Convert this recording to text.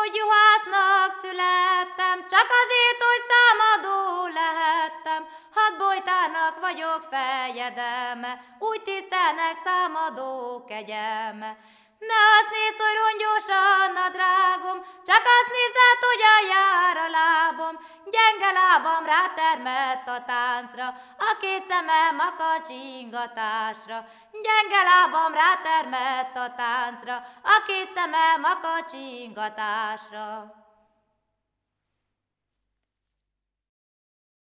hogy juhásznak születtem, csak azért, hogy számadó lehettem. Hat bojtárnak vagyok fejedelme, úgy tisztelnek számadó kegyelme. Ne azt nézd, hogy rongyos a drágom, csak azt nézed, hogyan jár a lábom. Gyenge lábam rátermett a táncra, a két szemem akar csingatásra. Gyenge lábam rátermett a táncra, a két szemem akar csingatásra.